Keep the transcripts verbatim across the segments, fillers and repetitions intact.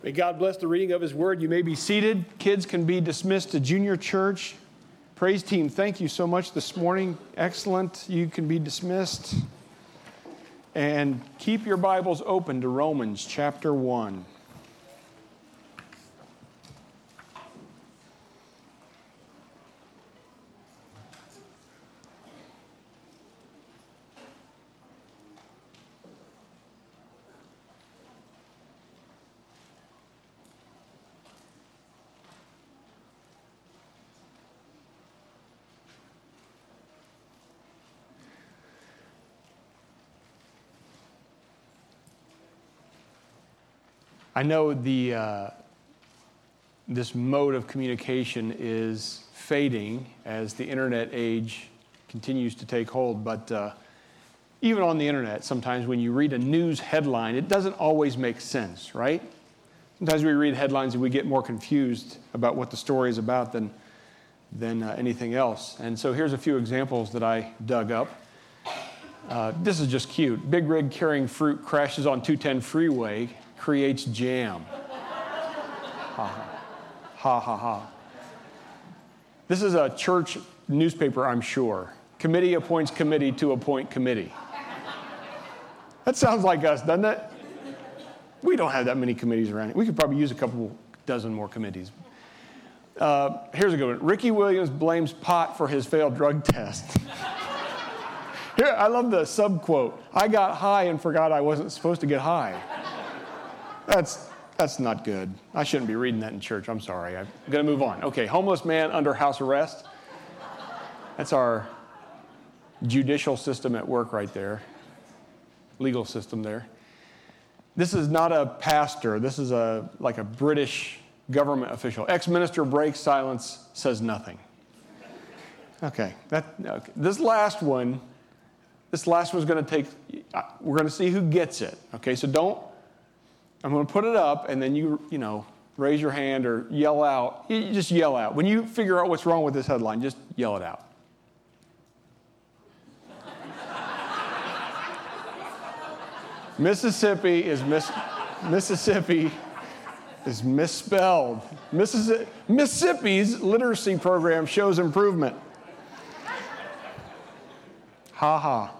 May God bless the reading of His Word. You may be seated. Kids can be dismissed to junior church. Praise team, thank you so much this morning. Excellent. You can be dismissed. And keep your Bibles open to Romans chapter one. I know the uh, this mode of communication is fading as the internet age continues to take hold, but uh, even on the internet, sometimes when you read a news headline, it doesn't always make sense, right? Sometimes we read headlines and we get more confused about what the story is about than, than uh, anything else. And so here's a few examples that I dug up. Uh, this is just cute. Big rig carrying fruit crashes on two ten freeway. Creates jam. Ha ha. Ha ha ha. This is a church newspaper, I'm sure. Committee appoints committee to appoint committee. That sounds like us, doesn't it? We don't have that many committees around here. We could probably use a couple dozen more committees. Uh, here's a good one. Ricky Williams blames pot for his failed drug test. Here, I love the subquote. I got high and forgot I wasn't supposed to get high. That's that's not good. I shouldn't be reading that in church. I'm sorry. I'm going to move on. Okay, homeless man under house arrest. That's our judicial system at work right there. Legal system there. This is not a pastor. This is a like a British government official. Ex-minister breaks silence, says nothing. Okay, that okay. This last one, this last one's going to take, we're going to see who gets it. Okay, so don't, I'm going to put it up, and then you, you know, raise your hand or yell out. You just yell out. When you figure out what's wrong with this headline, just yell it out. Mississippi is mis- Mississippi is misspelled. Mississi- Mississippi's literacy program shows improvement. Ha ha.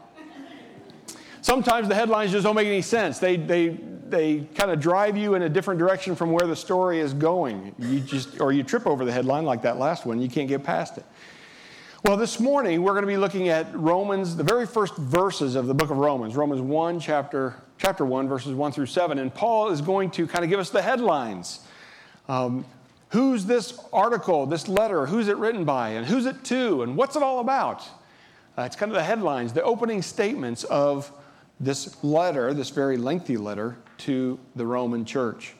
Sometimes the headlines just don't make any sense. They they they kind of drive you in a different direction from where the story is going. You just or you trip over the headline like that last one. You can't get past it. Well, this morning we're going to be looking at Romans, the very first verses of the book of Romans, Romans one, chapter chapter one, verses one through seven, and Paul is going to kind of give us the headlines. Um, who's this article, this letter? Who's it written by, and who's it to, and what's it all about? Uh, it's kind of the headlines, the opening statements of this letter, this very lengthy letter to the Roman church.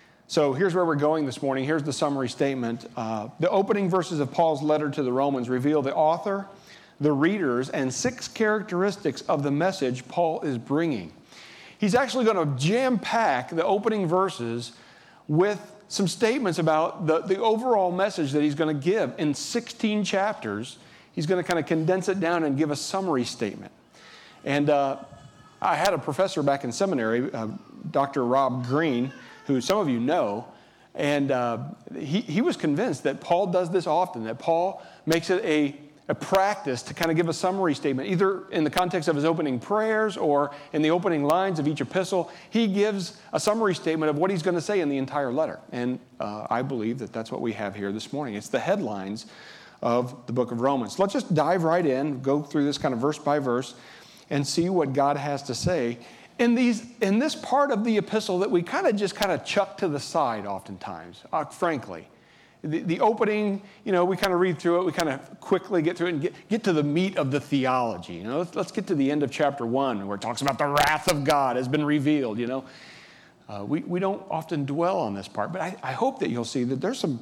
So here's where we're going this morning. Here's the summary statement. Uh, the opening verses of Paul's letter to the Romans reveal the author, the readers, and six characteristics of the message Paul is bringing. He's actually going to jam-pack the opening verses with some statements about the, the overall message that he's going to give in sixteen chapters. He's going to kind of condense it down and give a summary statement. And uh, I had a professor back in seminary, uh, Doctor Rob Green, who some of you know, and uh, he, he was convinced that Paul does this often, that Paul makes it a, a practice to kind of give a summary statement, either in the context of his opening prayers or in the opening lines of each epistle. He gives a summary statement of what he's going to say in the entire letter. And uh, I believe that that's what we have here this morning. It's the headlines of the book of Romans. So let's just dive right in, go through this kind of verse by verse, and see what God has to say in these in this part of the epistle that we kind of just kind of chuck to the side oftentimes, uh, frankly. The, the opening, you know, we kind of read through it, we kind of quickly get through it and get, get to the meat of the theology. You know, let's, let's get to the end of chapter one where it talks about the wrath of God has been revealed, you know. Uh, we, we don't often dwell on this part, but I, I hope that you'll see that there's some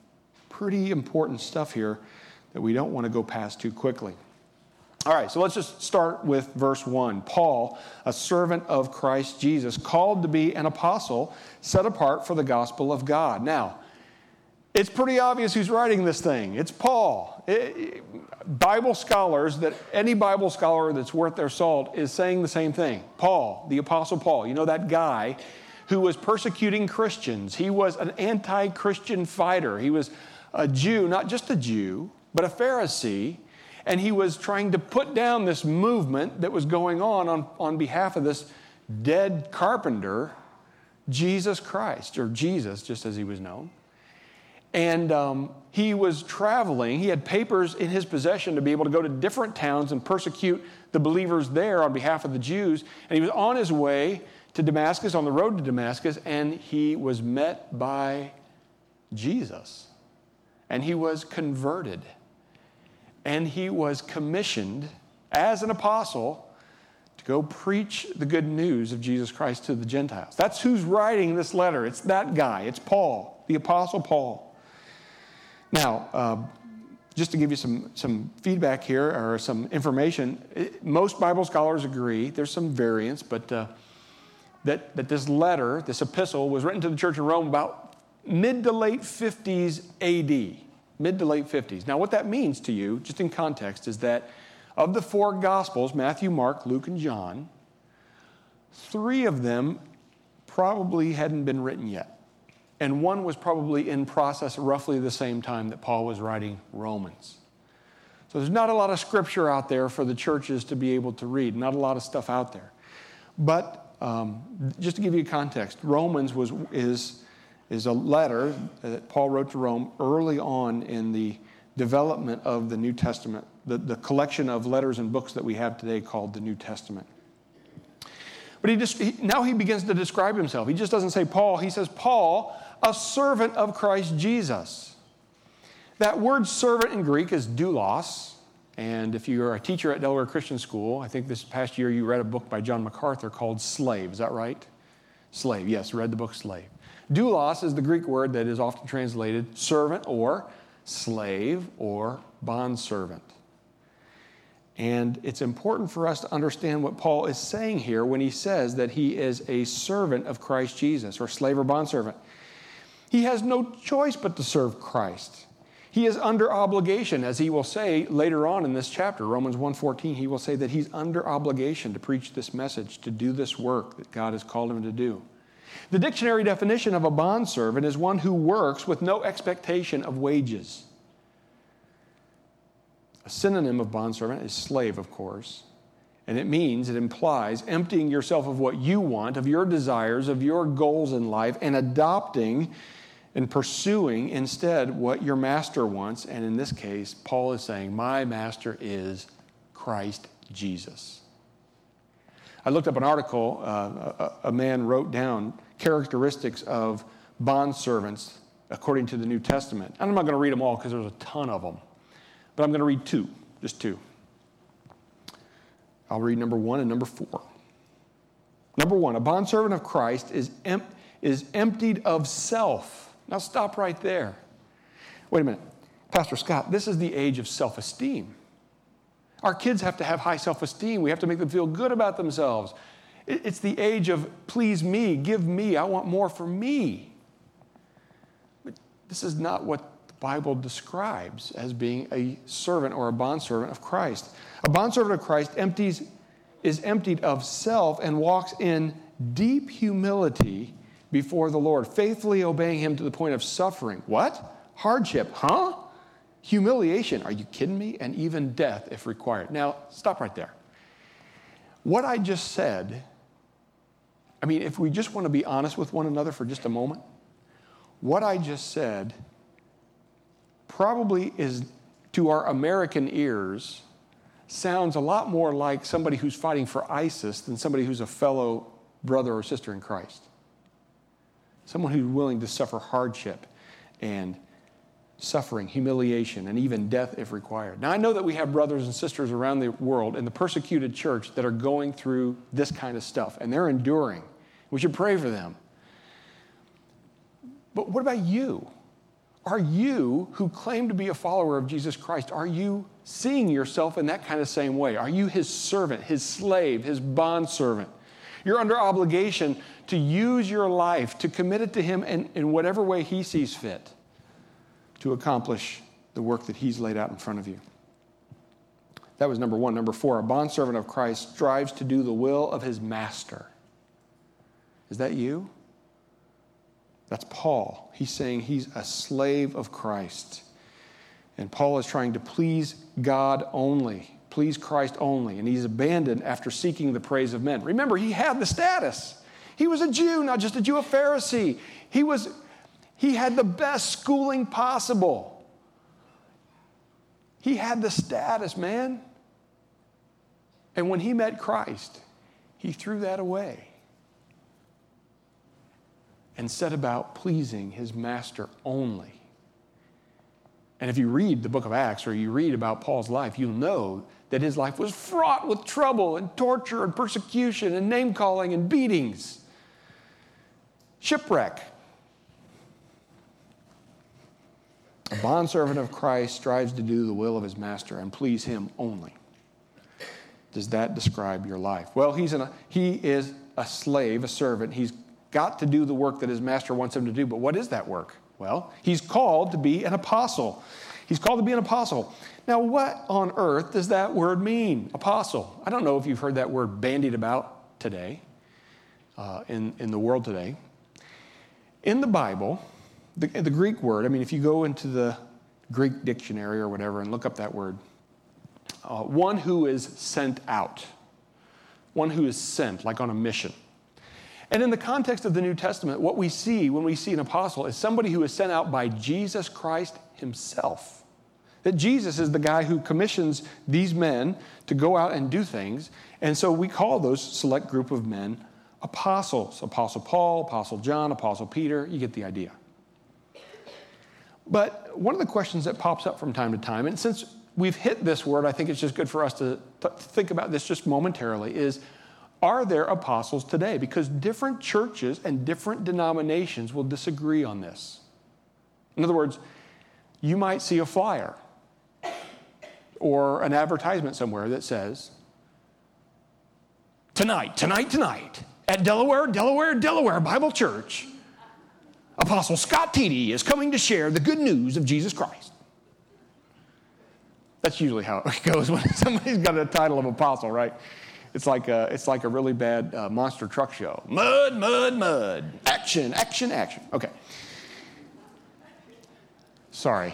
pretty important stuff here that we don't want to go past too quickly. All right, so let's just start with verse one. Paul, a servant of Christ Jesus, called to be an apostle, set apart for the gospel of God. Now, it's pretty obvious who's writing this thing. It's Paul. It, Bible scholars, that any Bible scholar that's worth their salt is saying the same thing. Paul, the apostle Paul, you know, that guy who was persecuting Christians. He was an anti-Christian fighter. He was a Jew, not just a Jew, but a Pharisee. And he was trying to put down this movement that was going on on, on behalf of this dead carpenter, Jesus Christ, or Jesus, just as he was known. And um, he was traveling. He had papers in his possession to be able to go to different towns and persecute the believers there on behalf of the Jews. And he was on his way to Damascus, on the road to Damascus, and he was met by Jesus. And he was converted. And he was commissioned as an apostle to go preach the good news of Jesus Christ to the Gentiles. That's who's writing this letter. It's that guy. It's Paul, the Apostle Paul. Now, uh, just to give you some, some feedback here, or some information, it, most Bible scholars agree, there's some variance, but uh, that, that this letter, this epistle, was written to the church in Rome about mid to late fifties A D, mid to late fifties. Now, what that means to you, just in context, is that of the four Gospels, Matthew, Mark, Luke, and John, three of them probably hadn't been written yet. And one was probably in process roughly the same time that Paul was writing Romans. So there's not a lot of scripture out there for the churches to be able to read, not a lot of stuff out there. But um, just to give you context, Romans was is, is a letter that Paul wrote to Rome early on in the development of the New Testament, the, the collection of letters and books that we have today called the New Testament. But he just, he, now he begins to describe himself. He just doesn't say Paul. He says, Paul, a servant of Christ Jesus. That word servant in Greek is doulos. And if you're a teacher at Delaware Christian School, I think this past year you read a book by John MacArthur called Slave. Is that right? Slave, yes, read the book Slave. Doulos is the Greek word that is often translated servant or slave or bondservant. And it's important for us to understand what Paul is saying here when he says that he is a servant of Christ Jesus, or slave or bondservant. He has no choice but to serve Christ. He is under obligation, as he will say later on in this chapter, Romans one fourteen, he will say that he's under obligation to preach this message, to do this work that God has called him to do. The dictionary definition of a bondservant is one who works with no expectation of wages. A synonym of bondservant is slave, of course. And it means, it implies emptying yourself of what you want, of your desires, of your goals in life, and adopting and pursuing instead what your master wants. And in this case, Paul is saying, my master is Christ Jesus. I looked up an article, uh, a, a man wrote down characteristics of bondservants according to the New Testament. And I'm not going to read them all because there's a ton of them. But I'm going to read two, just two. I'll read number one and number four. Number one, a bondservant of Christ is, em- is emptied of self. Now stop right there. Wait a minute. Pastor Scott, this is the age of self-esteem. Our kids have to have high self-esteem. We have to make them feel good about themselves. It's the age of please me, give me, I want more for me. But this is not what Bible describes as being a servant or a bondservant of Christ. A bondservant of Christ empties, is emptied of self and walks in deep humility before the Lord, faithfully obeying him to the point of suffering. What? Hardship, huh? Humiliation, are you kidding me? And even death if required. Now, stop right there. What I just said, I mean, if we just want to be honest with one another for just a moment, what I just said probably is, to our American ears, sounds a lot more like somebody who's fighting for ISIS than somebody who's a fellow brother or sister in Christ. Someone who's willing to suffer hardship and suffering, humiliation, and even death if required. Now, I know that we have brothers and sisters around the world in the persecuted church that are going through this kind of stuff, and they're enduring. We should pray for them. But what about you? Are you, who claim to be a follower of Jesus Christ, are you seeing yourself in that kind of same way? Are you his servant, his slave, his bondservant? You're under obligation to use your life, to commit it to him in, in whatever way he sees fit to accomplish the work that he's laid out in front of you. That was number one. Number four, a bondservant of Christ strives to do the will of his master. Is that you? That's Paul. He's saying he's a slave of Christ. And Paul is trying to please God only, please Christ only. And he's abandoned after seeking the praise of men. Remember, he had the status. He was a Jew, not just a Jew, a Pharisee. He was, he had the best schooling possible. He had the status, man. And when he met Christ, he threw that away and set about pleasing his master only. And if you read the book of Acts or you read about Paul's life, you'll know that his life was fraught with trouble and torture and persecution and name-calling and beatings. Shipwreck. A bondservant of Christ strives to do the will of his master and please him only. Does that describe your life? Well, he's an, he is a slave, a servant. He's got to do the work that his master wants him to do. But what is that work? Well, he's called to be an apostle. He's called to be an apostle. Now, what on earth does that word mean, apostle? I don't know if you've heard that word bandied about today, uh, in, in the world today. In the Bible, the, the Greek word, I mean, if you go into the Greek dictionary or whatever and look up that word, uh, one who is sent out, one who is sent, like on a mission. And in the context of the New Testament, what we see when we see an apostle is somebody who is sent out by Jesus Christ himself. That Jesus is the guy who commissions these men to go out and do things. And so we call those select group of men apostles. Apostle Paul, Apostle John, Apostle Peter, you get the idea. But one of the questions that pops up from time to time, and since we've hit this word, I think it's just good for us to th- think about this just momentarily, is are there apostles today? Because different churches and different denominations will disagree on this. In other words, you might see a flyer or an advertisement somewhere that says, tonight, tonight, tonight, at Delaware, Delaware, Delaware Bible Church, Apostle Scott Teedy is coming to share the good news of Jesus Christ. That's usually how it goes when somebody's got a title of apostle, right? It's like a, it's like a really bad uh, monster truck show. Mud, mud, mud. Action, action, action. Okay. Sorry.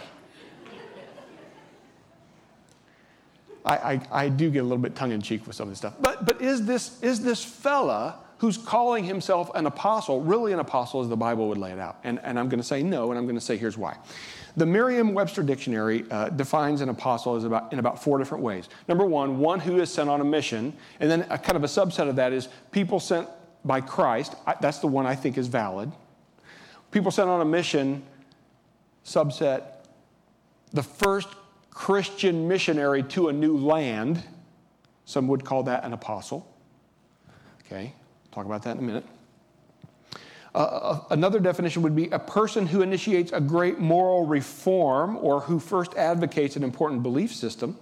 I, I, I do get a little bit tongue-in-cheek with some of this stuff. But, but is this, is this fella who's calling himself an apostle really an apostle as the Bible would lay it out? And, and I'm going to say no, and I'm going to say here's why. The Merriam-Webster Dictionary uh, defines an apostle as about, in about four different ways. Number one, one who is sent on a mission. And then a kind of a subset of that is people sent by Christ. I, that's the one I think is valid. People sent on a mission, subset, the first Christian missionary to a new land. Some would call that an apostle. Okay, talk about that in a minute. Uh, another definition would be a person who initiates a great moral reform or who first advocates an important belief system.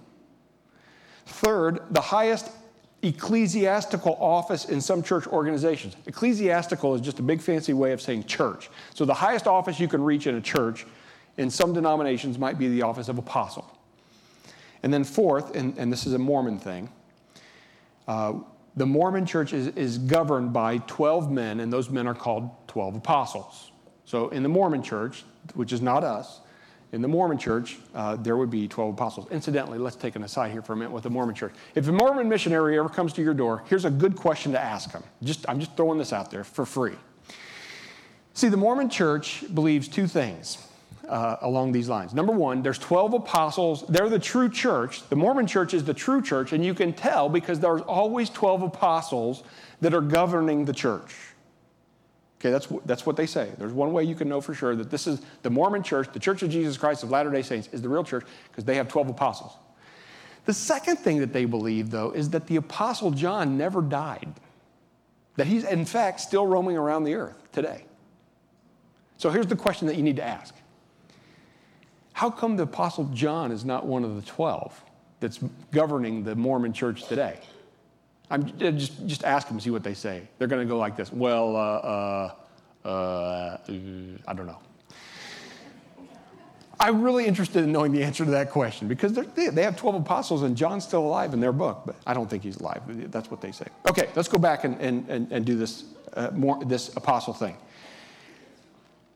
Third, the highest ecclesiastical office in some church organizations. Ecclesiastical is just a big fancy way of saying church. So the highest office you can reach in a church in some denominations might be the office of apostle. And then fourth, and, and this is a Mormon thing, uh, the Mormon church is, is governed by twelve men, and those men are called twelve apostles. So in the Mormon church, which is not us, in the Mormon church, uh, there would be twelve apostles. Incidentally, let's take an aside here for a minute with the Mormon church. If a Mormon missionary ever comes to your door, here's a good question to ask him. Just, I'm just throwing this out there for free. See, the Mormon church believes two things uh, along these lines. Number one, there's twelve apostles. They're the true church. The Mormon church is the true church, and you can tell because there's always twelve apostles that are governing the church. Okay, that's, that's what they say. There's one way you can know for sure that this is the Mormon church, the Church of Jesus Christ of Latter-day Saints, is the real church because they have twelve apostles. The second thing that they believe, though, is that the Apostle John never died, that he's, in fact, still roaming around the earth today. So here's the question that you need to ask. How come the Apostle John is not one of the twelve that's governing the Mormon church today? I'm just, just ask them and see what they say. They're going to go like this. Well, uh, uh, uh, I don't know. I'm really interested in knowing the answer to that question because they, they have twelve apostles and John's still alive in their book, but I don't think he's alive. That's what they say. Okay, let's go back and, and, and, and do this, uh, more, this apostle thing.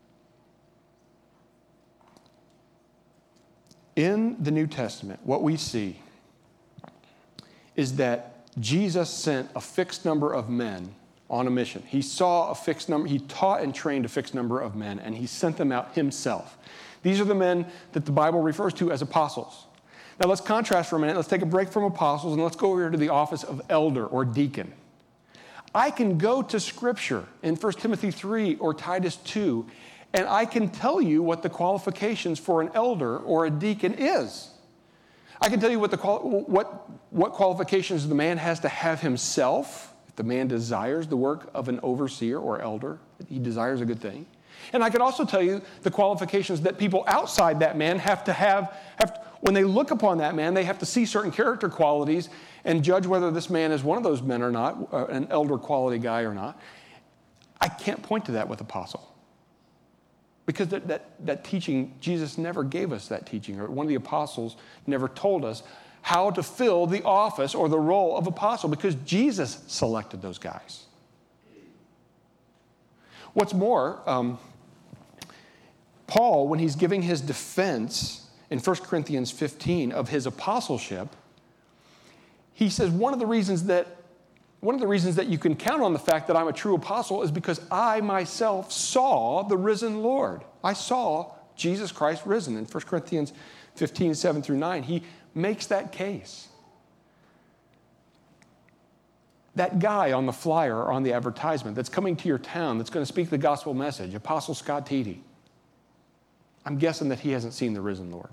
In the New Testament, what we see is that Jesus sent a fixed number of men on a mission. He saw a fixed number, he taught and trained a fixed number of men, and he sent them out himself. These are the men that the Bible refers to as apostles. Now let's contrast for a minute. Let's take a break from apostles and let's go over to the office of elder or deacon. I can go to Scripture in First Timothy three or Titus two, and I can tell you what the qualifications for an elder or a deacon is. I can tell you what, the what, what qualifications the man has to have himself, if the man desires the work of an overseer or elder, he desires a good thing. And I can also tell you the qualifications that people outside that man have to have, have to, when they look upon that man, they have to see certain character qualities and judge whether this man is one of those men or not, uh, an elder quality guy or not. I can't point to that with apostle. Because that, that, that teaching, Jesus never gave us that teaching, or one of the apostles never told us how to fill the office or the role of apostle, because Jesus selected those guys. What's more, um, Paul, when he's giving his defense in First Corinthians fifteen of his apostleship, he says one of the reasons that One of the reasons that you can count on the fact that I'm a true apostle is because I myself saw the risen Lord. I saw Jesus Christ risen. In First Corinthians fifteen, seven through nine, he makes that case. That guy on the flyer or on the advertisement that's coming to your town that's going to speak the gospel message, Apostle Scott Teedy, I'm guessing that he hasn't seen the risen Lord.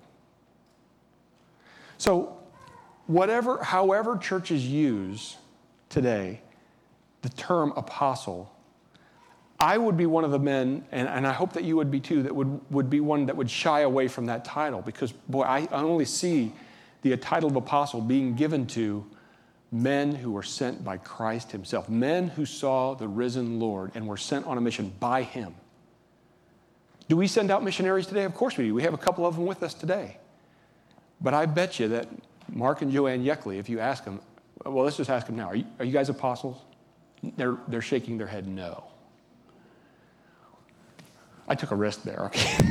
So whatever, however churches use today the term apostle, I would be one of the men, and, and I hope that you would be too, that would, would be one that would shy away from that title, because boy, I, I only see the title of apostle being given to men who were sent by Christ himself, men who saw the risen Lord and were sent on a mission by him. Do we send out missionaries today? Of course we do. We have a couple of them with us today. But I bet you that Mark and Joanne Yeckley, if you ask them, well, let's just ask them now, are you, are you guys apostles? They're, they're shaking their head no. I took a risk there. Okay.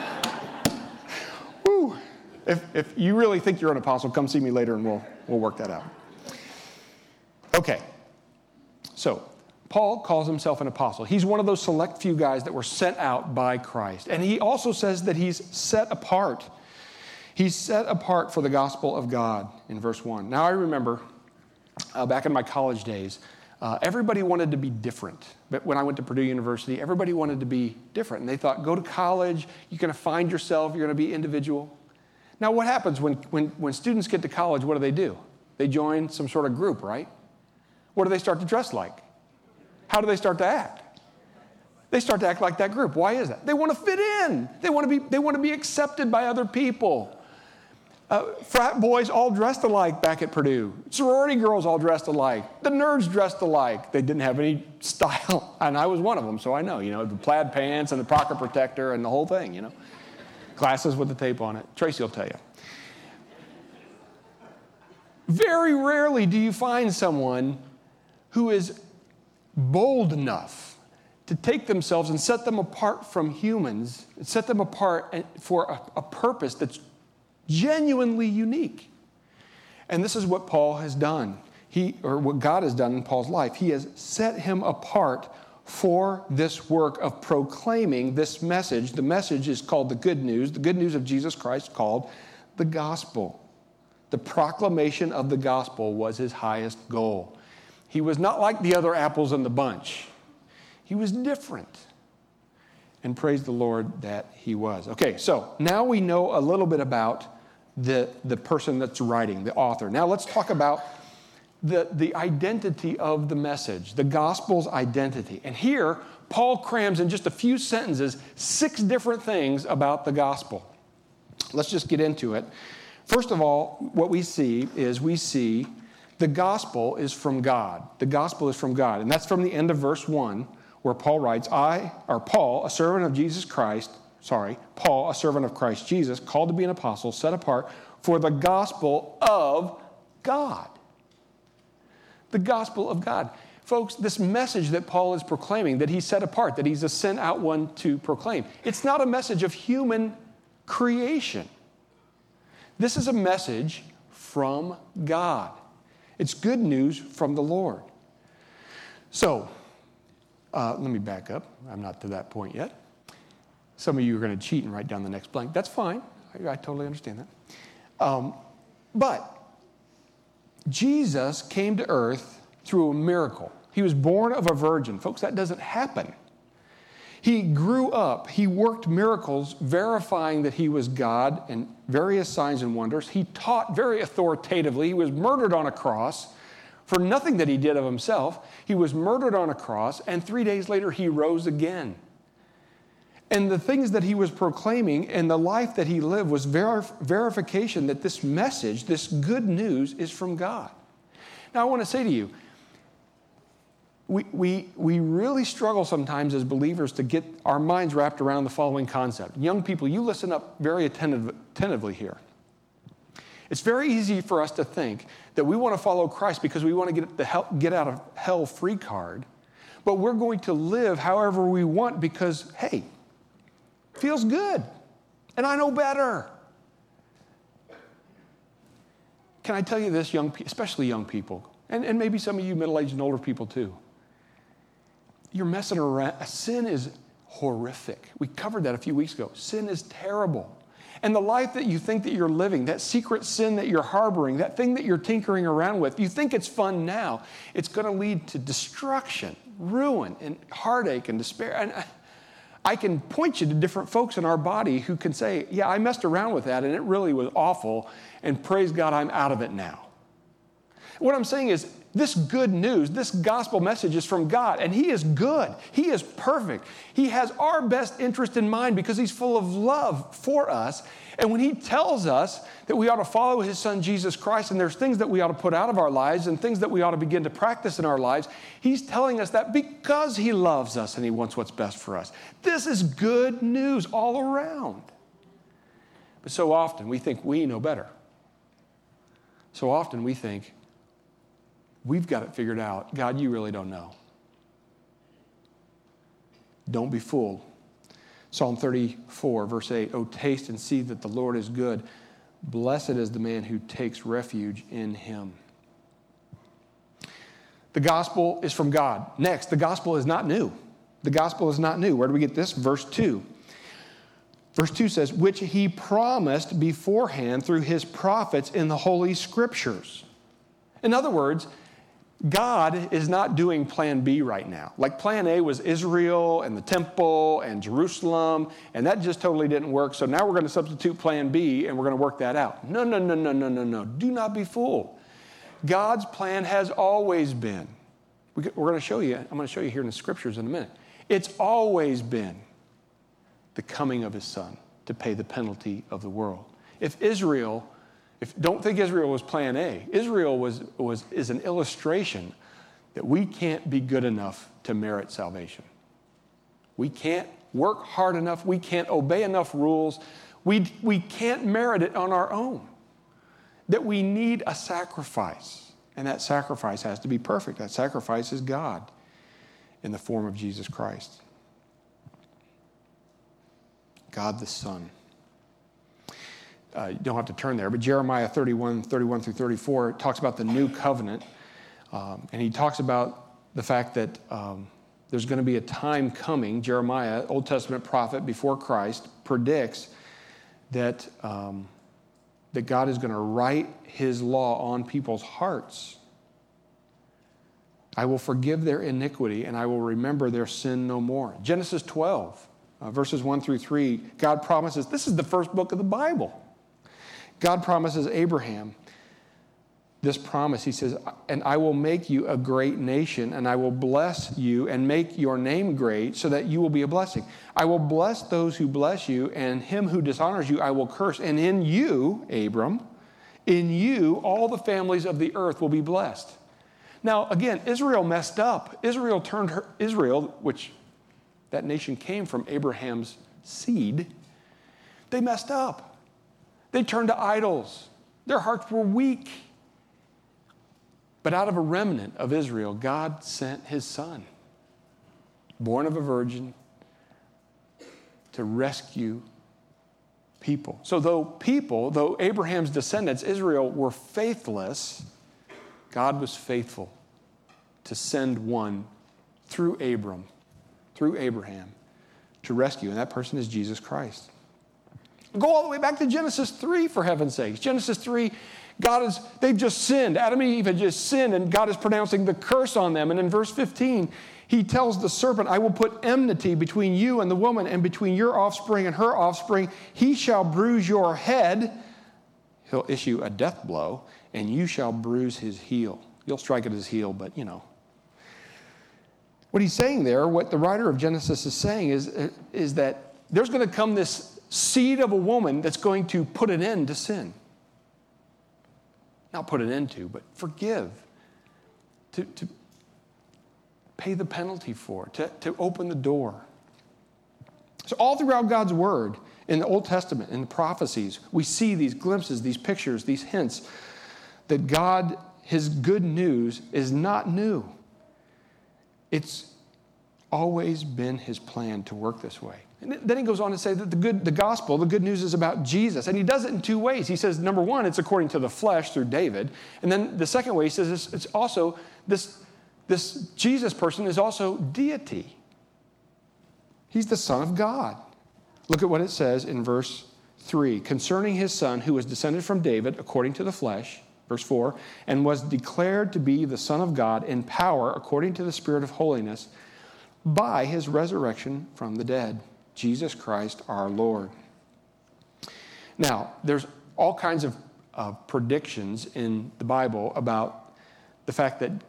Woo. If, if you really think you're an apostle, come see me later and we'll, we'll work that out. Okay. So, Paul calls himself an apostle. He's one of those select few guys that were sent out by Christ. And he also says that he's set apart. He's set apart for the gospel of God in verse one. Now, I remember uh, back in my college days, uh, everybody wanted to be different. But when I went to Purdue University, everybody wanted to be different. And they thought, go to college, you're going to find yourself, you're going to be individual. Now, what happens when, when, when students get to college, what do they do? They join some sort of group, right? What do they start to dress like? How do they start to act? They start to act like that group. Why is that? They want to fit in. They want to be, they want to be accepted by other people. Uh, frat boys all dressed alike back at Purdue. Sorority girls all dressed alike. The nerds dressed alike. They didn't have any style, and I was one of them, so I know, you know, the plaid pants and the pocket protector and the whole thing, you know. Glasses with the tape on it. Tracy will tell you. Very rarely do you find someone who is bold enough to take themselves and set them apart from humans, and set them apart for a, a purpose that's genuinely unique. And this is what Paul has done. He, or what God has done in Paul's life. He has set him apart for this work of proclaiming this message. The message is called the good news, the good news of Jesus Christ, called the gospel. The proclamation of the gospel was his highest goal. He was not like the other apples in the bunch. He was different. And praise the Lord that he was. Okay, so now we know a little bit about the, the person that's writing, the author. Now let's talk about the, the identity of the message, the gospel's identity. And here, Paul crams in just a few sentences six different things about the gospel. Let's just get into it. First of all, what we see is we see the gospel is from God. The gospel is from God. And that's from the end of verse one, where Paul writes, I, or Paul, a servant of Jesus Christ, sorry, Paul, a servant of Christ Jesus, called to be an apostle, set apart for the gospel of God. The gospel of God. Folks, this message that Paul is proclaiming, that he's set apart, that he's a sent out one to proclaim, it's not a message of human creation. This is a message from God. It's good news from the Lord. So, uh, let me back up. I'm not to that point yet. Some of you are going to cheat and write down the next blank. That's fine. I, I totally understand that. Um, but Jesus came to earth through a miracle. He was born of a virgin. Folks, that doesn't happen. He grew up. He worked miracles verifying that he was God and various signs and wonders. He taught very authoritatively. He was murdered on a cross for nothing that he did of himself. He was murdered on a cross, and three days later he rose again. And the things that he was proclaiming and the life that he lived was ver- verification that this message, this good news, is from God. Now, I want to say to you, we, we, we really struggle sometimes as believers to get our minds wrapped around the following concept. Young people, you listen up very attentive, attentively here. It's very easy for us to think that we want to follow Christ because we want to get the hell, get out of hell free card, but we're going to live however we want because, hey, feels good, and I know better. Can I tell you this, young, especially young people, and, and maybe some of you middle-aged and older people too, you're messing around. Sin is horrific. We covered that a few weeks ago. Sin is terrible. And the life that you think that you're living, that secret sin that you're harboring, that thing that you're tinkering around with, you think it's fun now, it's going to lead to destruction, ruin, and heartache and despair. And I, I can point you to different folks in our body who can say, yeah, I messed around with that and it really was awful, and praise God, I'm out of it now. What I'm saying is, this good news, this gospel message is from God, and He is good. He is perfect. He has our best interest in mind because He's full of love for us. And when He tells us that we ought to follow His Son, Jesus Christ, and there's things that we ought to put out of our lives and things that we ought to begin to practice in our lives, He's telling us that because He loves us and He wants what's best for us. This is good news all around. But so often we think we know better. So often we think, we've got it figured out. God, you really don't know. Don't be fooled. Psalm thirty-four, verse eight, oh, taste and see that the Lord is good. Blessed is the man who takes refuge in Him. The gospel is from God. Next, the gospel is not new. The gospel is not new. Where do we get this? Verse two. Verse two says, which He promised beforehand through His prophets in the Holy Scriptures. In other words, God is not doing plan B right now. Like plan A was Israel and the temple and Jerusalem, and that just totally didn't work. So now we're going to substitute plan B and we're going to work that out. No, no, no, no, no, no, no. Do not be fooled. God's plan has always been. We're going to show you, I'm going to show you here in the Scriptures in a minute. It's always been the coming of His Son to pay the penalty of the world. If Israel... If, don't think Israel was plan A. Israel was, was, is an illustration that we can't be good enough to merit salvation. We can't work hard enough. We can't obey enough rules. We, we can't merit it on our own. That we need a sacrifice. And that sacrifice has to be perfect. That sacrifice is God in the form of Jesus Christ. God the Son. Uh, you don't have to turn there, but Jeremiah thirty-one, thirty-one through thirty-four talks about the new covenant. Um, and he talks about the fact that um, there's going to be a time coming. Jeremiah, Old Testament prophet before Christ, predicts that, um, that God is going to write His law on people's hearts. I will forgive their iniquity, and I will remember their sin no more. Genesis twelve, uh, verses one through three, God promises, this is the first book of the Bible. God promises Abraham this promise. He says, and I will make you a great nation, and I will bless you and make your name great so that you will be a blessing. I will bless those who bless you, and him who dishonors you I will curse. And in you, Abram, in you all the families of the earth will be blessed. Now, again, Israel messed up. Israel turned her, Israel, which that nation came from Abraham's seed, they messed up. They turned to idols. Their hearts were weak. But out of a remnant of Israel, God sent His Son, born of a virgin, to rescue people. So though people, though Abraham's descendants, Israel, were faithless, God was faithful to send one through Abram, through Abraham, to rescue. And that person is Jesus Christ. Go all the way back to Genesis three, for heaven's sake. Genesis three, God is, they've just sinned. Adam and Eve had just sinned, and God is pronouncing the curse on them. And in verse fifteen, he tells the serpent, I will put enmity between you and the woman, and between your offspring and her offspring. He shall bruise your head. He'll issue a death blow, and you shall bruise his heel. You'll strike at his heel, but you know. What he's saying there, what the writer of Genesis is saying is, is that there's going to come this seed of a woman that's going to put an end to sin. Not put an end to, but forgive. To, to pay the penalty for, to, to open the door. So all throughout God's word, in the Old Testament, in the prophecies, we see these glimpses, these pictures, these hints that God, his good news is not new. It's always been his plan to work this way. And then he goes on to say that the good, the gospel, the good news is about Jesus. And he does it in two ways. He says, number one, it's according to the flesh through David. And then the second way, he says it's, it's also, this, this Jesus person is also deity. He's the Son of God. Look at what it says in verse three. Concerning his son, who was descended from David according to the flesh, verse four, and was declared to be the Son of God in power according to the Spirit of holiness by his resurrection from the dead. Jesus Christ our Lord. Now, there's all kinds of uh, predictions in the Bible about the fact that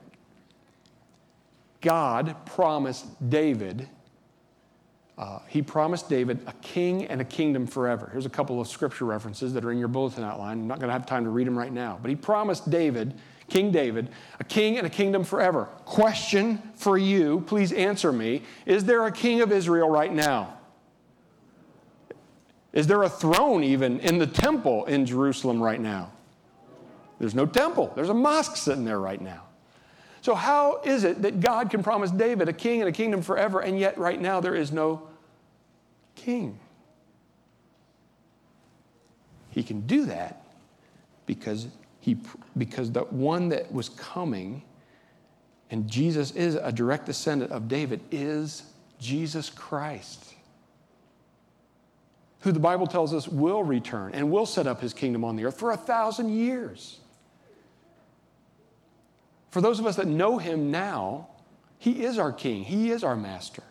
God promised David, uh, he promised David a king and a kingdom forever. Here's a couple of scripture references that are in your bulletin outline. I'm not going to have time to read them right now. But he promised David, King David, a king and a kingdom forever. Question for you, please answer me. Is there a king of Israel right now? Is there a throne even in the temple in Jerusalem right now? There's no temple. There's a mosque sitting there right now. So how is it that God can promise David a king and a kingdom forever, and yet right now there is no king? He can do that because he because the one that was coming, and Jesus is a direct descendant of David, is Jesus Christ, who the Bible tells us will return and will set up his kingdom on the earth for a thousand years. For those of us that know him now, he is our king. He is our master.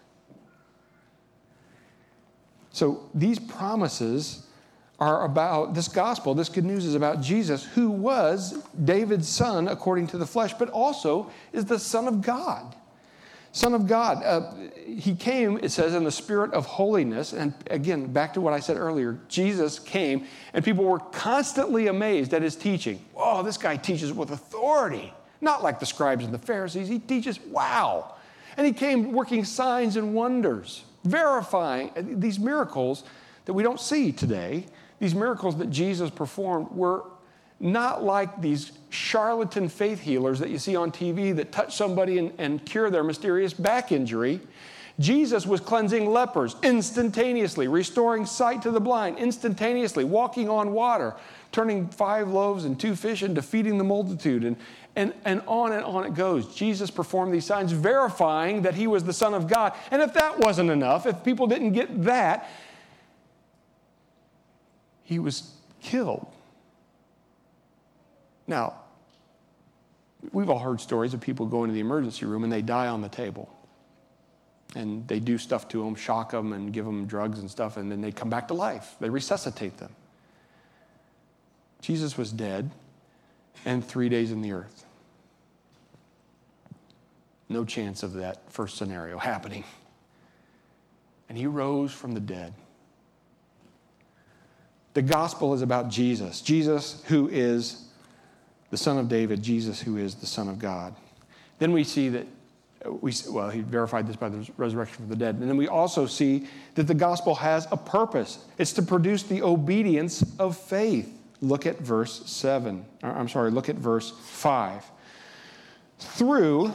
So these promises are about, this gospel, this good news is about Jesus, who was David's son according to the flesh, but also is the Son of God. Son of God. Uh, he came, it says, in the spirit of holiness. And again, back to what I said earlier, Jesus came and people were constantly amazed at his teaching. Oh, this guy teaches with authority. Not like the scribes and the Pharisees. He teaches, wow. And he came working signs and wonders, verifying these miracles that we don't see today. These miracles that Jesus performed were not like these charlatan faith healers that you see on T V that touch somebody and, and cure their mysterious back injury. Jesus was cleansing lepers instantaneously, restoring sight to the blind instantaneously, walking on water, turning five loaves and two fish into feeding the multitude, and, and, and on and on it goes. Jesus performed these signs, verifying that he was the Son of God. And if that wasn't enough, if people didn't get that, he was killed. Now, we've all heard stories of people going to the emergency room and they die on the table. And they do stuff to them, shock them, and give them drugs and stuff, and then they come back to life. They resuscitate them. Jesus was dead and three days in the earth. No chance of that first scenario happening. And he rose from the dead. The gospel is about Jesus. Jesus who is the Son of David, Jesus who is the Son of God. Then we see that, we well, he verified this by the resurrection from the dead. And then we also see that the gospel has a purpose. It's to produce the obedience of faith. Look at verse seven. I'm sorry, look at verse five. Through,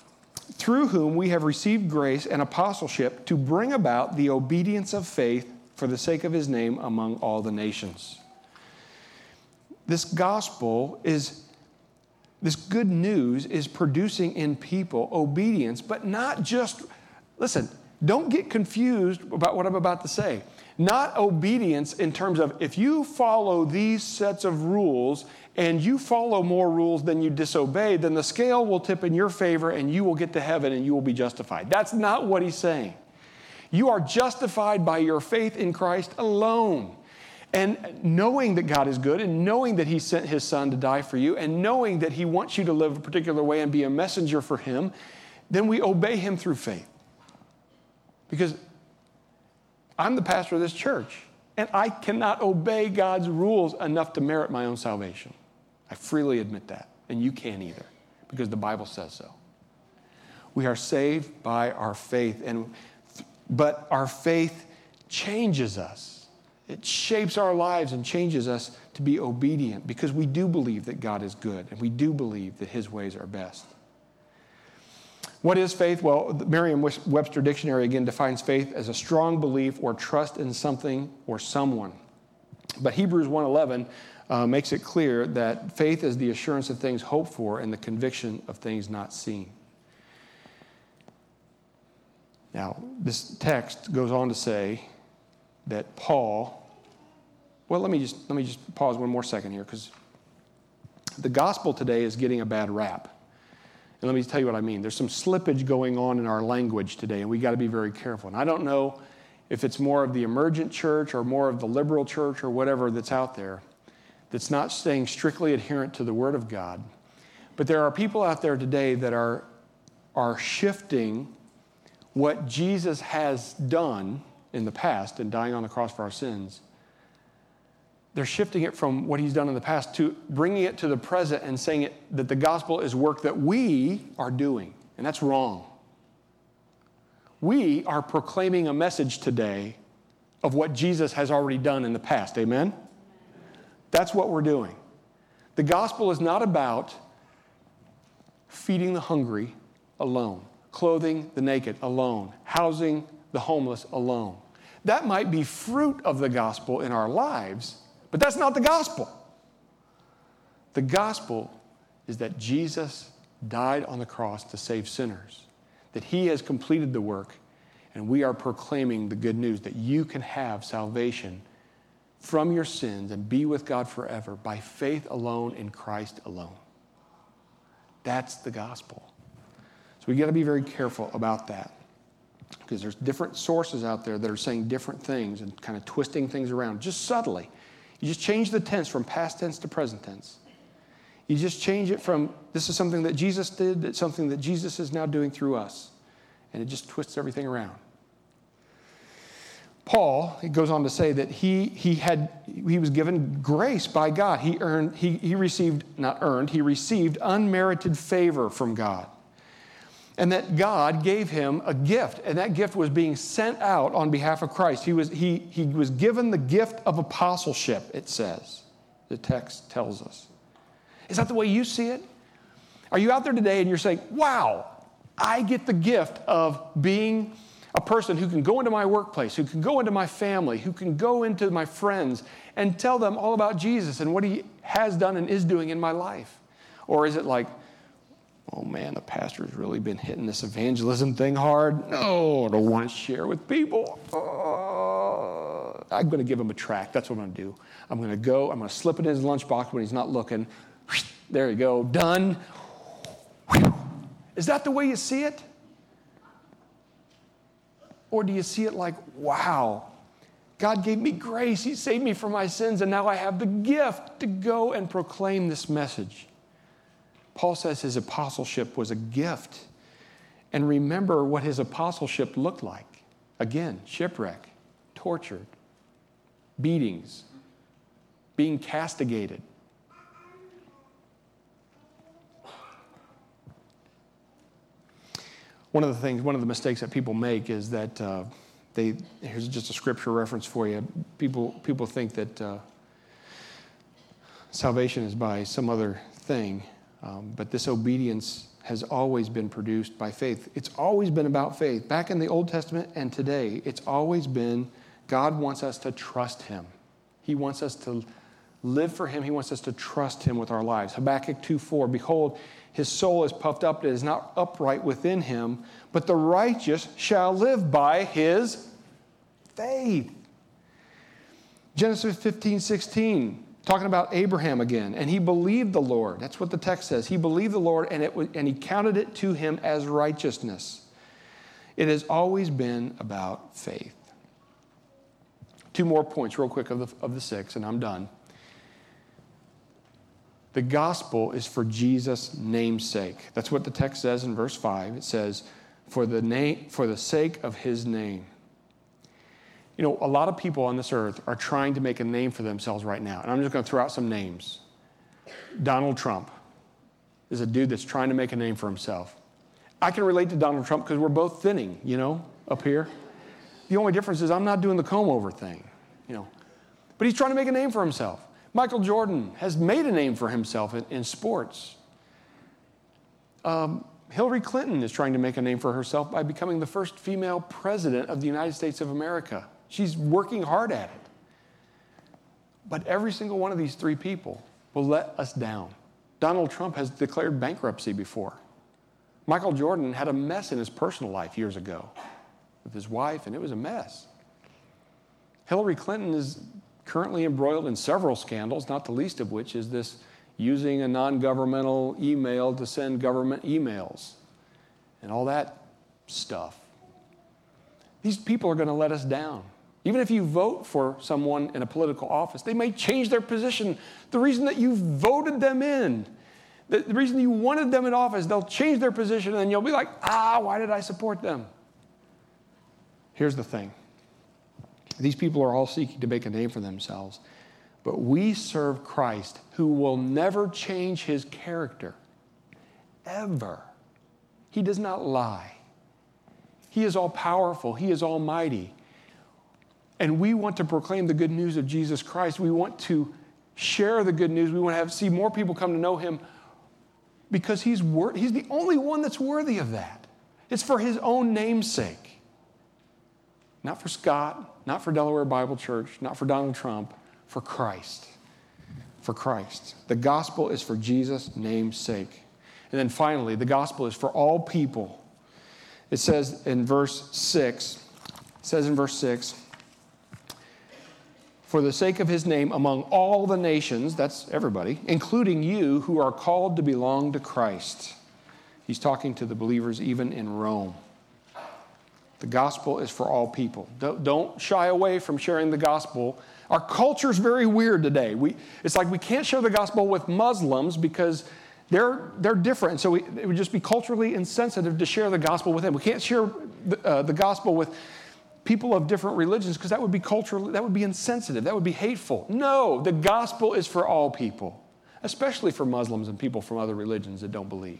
through whom we have received grace and apostleship to bring about the obedience of faith for the sake of his name among all the nations. This gospel is, this good news is producing in people obedience, but not just, listen, don't get confused about what I'm about to say. Not obedience in terms of if you follow these sets of rules and you follow more rules than you disobey, then the scale will tip in your favor and you will get to heaven and you will be justified. That's not what he's saying. You are justified by your faith in Christ alone. And knowing that God is good and knowing that he sent his son to die for you and knowing that he wants you to live a particular way and be a messenger for him, then we obey him through faith. Because I'm the pastor of this church, and I cannot obey God's rules enough to merit my own salvation. I freely admit that, and you can't either, because the Bible says so. We are saved by our faith, and but our faith changes us. It shapes our lives and changes us to be obedient because we do believe that God is good, and we do believe that his ways are best. What is faith? Well, the Merriam-Webster Dictionary again defines faith as a strong belief or trust in something or someone. But Hebrews one eleven uh, makes it clear that faith is the assurance of things hoped for and the conviction of things not seen. Now, this text goes on to say that Paul, well, let me just let me just pause one more second here, because the gospel today is getting a bad rap. And let me tell you what I mean. There's some slippage going on in our language today, and we got to be very careful. And I don't know if it's more of the emergent church or more of the liberal church or whatever that's out there that's not staying strictly adherent to the Word of God. But there are people out there today that are, are shifting what Jesus has done in the past in dying on the cross for our sins. They're shifting it from what he's done in the past to bringing it to the present and saying it, that the gospel is work that we are doing. And that's wrong. We are proclaiming a message today of what Jesus has already done in the past. Amen? That's what we're doing. The gospel is not about feeding the hungry alone, clothing the naked alone, housing the homeless alone. That might be fruit of the gospel in our lives, but that's not the gospel. The gospel is that Jesus died on the cross to save sinners, that he has completed the work, and we are proclaiming the good news that you can have salvation from your sins and be with God forever by faith alone in Christ alone. That's the gospel. So we got to be very careful about that, because there's different sources out there that are saying different things and kind of twisting things around just subtly. You just change the tense from past tense to present tense. You just change it from this is something that Jesus did, it's something that Jesus is now doing through us. And it just twists everything around. Paul, he goes on to say that he he had he was given grace by God. He earned he he received not earned, he received unmerited favor from God. And that God gave him a gift, and that gift was being sent out on behalf of Christ. He was, he, he was given the gift of apostleship, it says. The text tells us. Is that the way you see it? Are you out there today and you're saying, wow, I get the gift of being a person who can go into my workplace, who can go into my family, who can go into my friends and tell them all about Jesus and what he has done and is doing in my life? Or is it like, oh man, the pastor's really been hitting this evangelism thing hard. No, I don't want to share with people. Uh, I'm going to give him a tract. That's what I'm going to do. I'm going to go, I'm going to slip it in his lunchbox when he's not looking. There you go, done. Is that the way you see it? Or do you see it like, wow, God gave me grace. He saved me from my sins, and now I have the gift to go and proclaim this message. Paul says his apostleship was a gift. And remember what his apostleship looked like. Again, shipwreck, tortured, beatings, being castigated. One of the things, one of the mistakes that people make is that uh, they, here's just a scripture reference for you. People, people think that uh, salvation is by some other thing. Um, but this obedience has always been produced by faith. It's always been about faith. Back in the Old Testament and today, it's always been God wants us to trust him. He wants us to live for him. He wants us to trust him with our lives. Habakkuk two four, behold, his soul is puffed up, it is not upright within him, but the righteous shall live by his faith. Genesis fifteen sixteen, talking about Abraham again. And he believed the Lord. That's what the text says. He believed the Lord, and, it was, and he counted it to him as righteousness. It has always been about faith. Two more points real quick of the, of the six, and I'm done. The gospel is for Jesus' name's sake. That's what the text says in verse five. It says, for the name, for the sake of his name. You know, a lot of people on this earth are trying to make a name for themselves right now. And I'm just going to throw out some names. Donald Trump is a dude that's trying to make a name for himself. I can relate to Donald Trump because we're both thinning, you know, up here. The only difference is I'm not doing the comb over thing, you know. But he's trying to make a name for himself. Michael Jordan has made a name for himself in, in sports. Um, Hillary Clinton is trying to make a name for herself by becoming the first female president of the United States of America. She's working hard at it. But every single one of these three people will let us down. Donald Trump has declared bankruptcy before. Michael Jordan had a mess in his personal life years ago with his wife, and it was a mess. Hillary Clinton is currently embroiled in several scandals, not the least of which is this using a non-governmental email to send government emails and all that stuff. These people are going to let us down. Even if you vote for someone in a political office, they may change their position. The reason that you voted them in, the, the reason you wanted them in office, they'll change their position and then you'll be like, ah, why did I support them? Here's the thing. These people are all seeking to make a name for themselves. But we serve Christ who will never change his character, ever. He does not lie. He is all-powerful. He is almighty. And we want to proclaim the good news of Jesus Christ. We want to share the good news. We want to have, see more people come to know him because he's, wor- he's the only one that's worthy of that. It's for his own name's sake. Not for Scott, not for Delaware Bible Church, not for Donald Trump, for Christ. For Christ. The gospel is for Jesus' name's sake. And then finally, the gospel is for all people. It says in verse six, it says in verse six, for the sake of his name among all the nations, that's everybody, including you who are called to belong to Christ. He's talking to the believers even in Rome. The gospel is for all people. Don't, don't shy away from sharing the gospel. Our culture is very weird today. We, it's like we can't share the gospel with Muslims because they're, they're different. So we, it would just be culturally insensitive to share the gospel with them. We can't share the, uh, the gospel with people of different religions because that would be culturally, that would be insensitive. That would be hateful. No, the gospel is for all people, especially for Muslims and people from other religions that don't believe.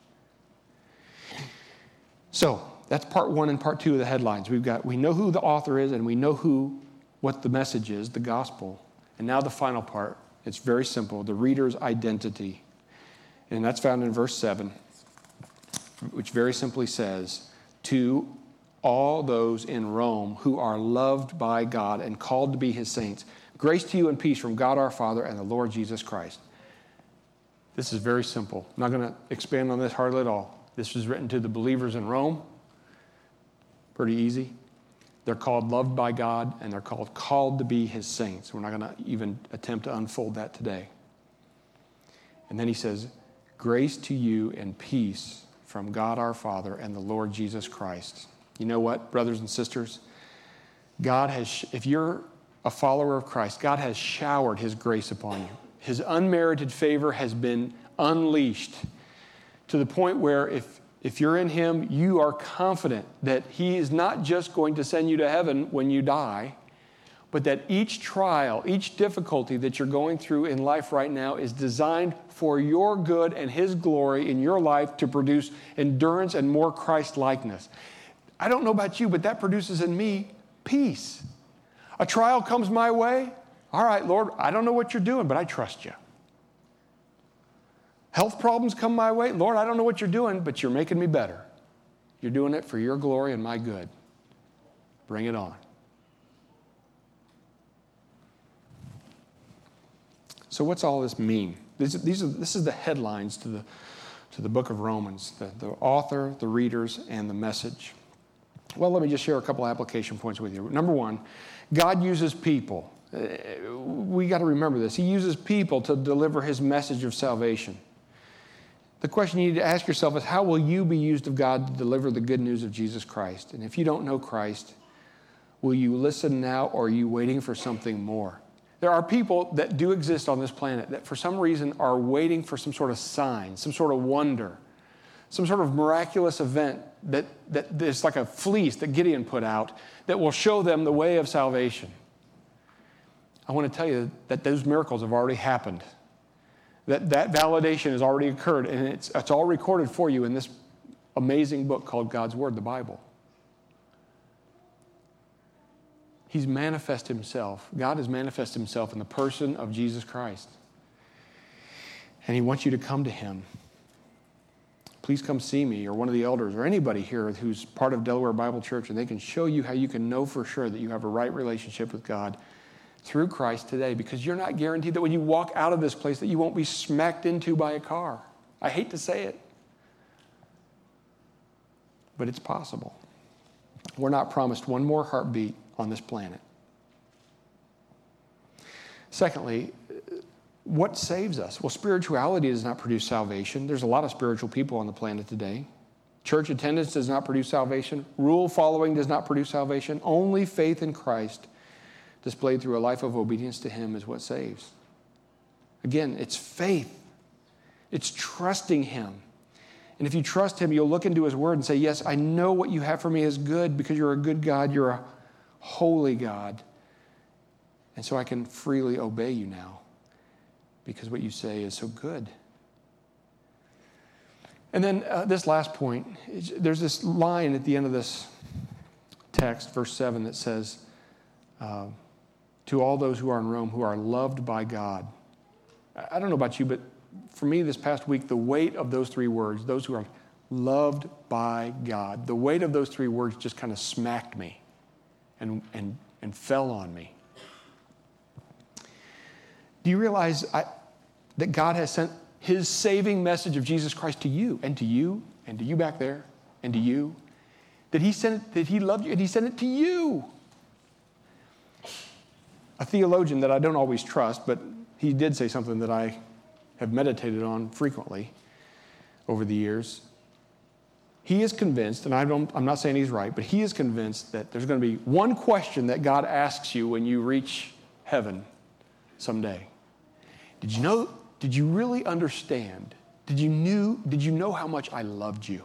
So, that's part one and part two of the headlines. We've got, we know who the author is and we know who, what the message is, the gospel. And now the final part, it's very simple, the reader's identity. And that's found in verse seven, which very simply says, to all those in Rome who are loved by God and called to be his saints, grace to you and peace from God our Father and the Lord Jesus Christ. This is very simple. I'm not going to expand on this hardly at all. This was written to the believers in Rome. Pretty easy. They're called loved by God, and they're called called to be his saints. We're not going to even attempt to unfold that today. And then he says, grace to you and peace from God our Father and the Lord Jesus Christ. You know what, brothers and sisters? God has, if you're a follower of Christ, God has showered his grace upon you. His unmerited favor has been unleashed to the point where if If you're in him, you are confident that he is not just going to send you to heaven when you die, but that each trial, each difficulty that you're going through in life right now is designed for your good and his glory in your life to produce endurance and more Christ-likeness. I don't know about you, but that produces in me peace. A trial comes my way. All right, Lord, I don't know what you're doing, but I trust you. Health problems come my way. Lord, I don't know what you're doing, but you're making me better. You're doing it for your glory and my good. Bring it on. So what's all this mean? These, these are, this is the headlines to the, to the book of Romans, the, the author, the readers, and the message. Well, let me just share a couple application points with you. Number one, God uses people. Uh, we got to remember this. He uses people to deliver his message of salvation. The question you need to ask yourself is, how will you be used of God to deliver the good news of Jesus Christ? And if you don't know Christ, will you listen now, or are you waiting for something more? There are people that do exist on this planet that for some reason are waiting for some sort of sign, some sort of wonder, some sort of miraculous event that, that is like a fleece that Gideon put out that will show them the way of salvation. I want to tell you that those miracles have already happened. That that validation has already occurred, and it's, it's all recorded for you in this amazing book called God's Word, the Bible. He's manifested himself. God has manifested himself in the person of Jesus Christ. And he wants you to come to him. Please come see me or one of the elders or anybody here who's part of Delaware Bible Church, and they can show you how you can know for sure that you have a right relationship with God through Christ today, because you're not guaranteed that when you walk out of this place that you won't be smacked into by a car. I hate to say it, but it's possible. We're not promised one more heartbeat on this planet. Secondly, what saves us? Well, spirituality does not produce salvation. There's a lot of spiritual people on the planet today. Church attendance does not produce salvation. Rule following does not produce salvation. Only faith in Christ, displayed through a life of obedience to him, is what saves. Again, it's faith. It's trusting him. And if you trust him, you'll look into his word and say, yes, I know what you have for me is good because you're a good God. You're a holy God. And so I can freely obey you now because what you say is so good. And then uh, this last point, there's this line at the end of this text, verse seven, that says, uh, to all those who are in Rome who are loved by God. I don't know about you, but for me this past week, the weight of those three words, those who are loved by God, the weight of those three words just kind of smacked me and, and, and fell on me. Do you realize I, that God has sent his saving message of Jesus Christ to you and to you and to you back there and to you? That he sent it, that he loved you and he sent it to you. A theologian that I don't always trust, but he did say something that I have meditated on frequently over the years. He is convinced, and I don't, I'm not saying he's right, but he is convinced that there's going to be one question that God asks you when you reach heaven someday. Did you know, did you really understand? Did you knew, did you know how much I loved you?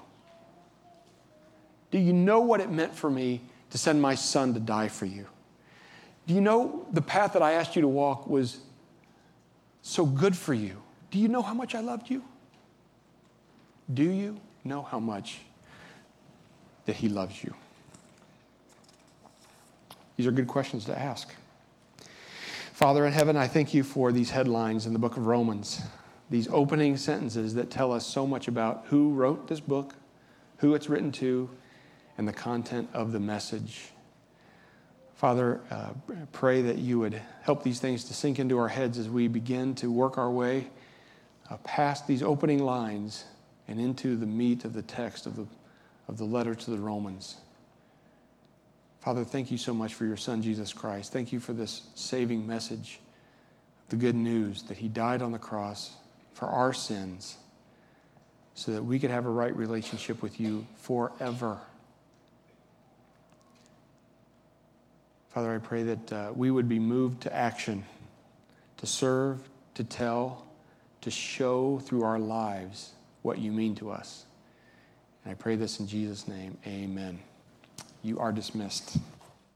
Do you know what it meant for me to send my son to die for you? Do you know the path that I asked you to walk was so good for you? Do you know how much I loved you? Do you know how much that he loves you? These are good questions to ask. Father in heaven, I thank you for these headlines in the book of Romans, these opening sentences that tell us so much about who wrote this book, who it's written to, and the content of the message. Father, uh, pray that you would help these things to sink into our heads as we begin to work our way uh, past these opening lines and into the meat of the text of the, of the letter to the Romans. Father, thank you so much for your son, Jesus Christ. Thank you for this saving message, the good news that he died on the cross for our sins so that we could have a right relationship with you forever. Father, I pray that uh, we would be moved to action, to serve, to tell, to show through our lives what you mean to us. And I pray this in Jesus' name. Amen. You are dismissed.